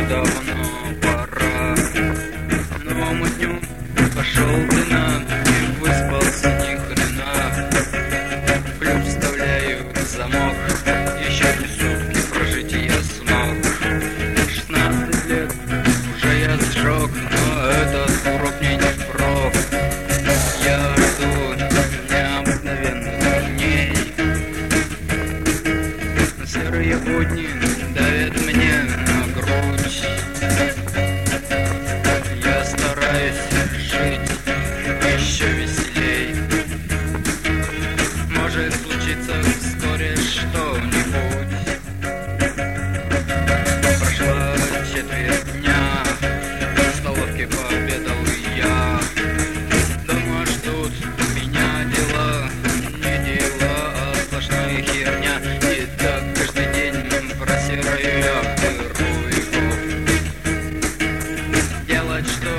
давно пора. Новому дню пошел дына, не выспался ни хрена. Ключ вставляю в замок, еще не сутки прожить я смог. 16 лет уже я сжег, но этот урок мне не впрок. Я жду необыкновенных дней. Серые будни давят мне на грудь. Я стараюсь жить еще веселей. Может случиться вскоре что-нибудь. Прошла четверть дня, в столовке пообедал я. Дома ждут меня дела, не дела, а сплошная херня. И так каждый день просираю я в дыру. Делать что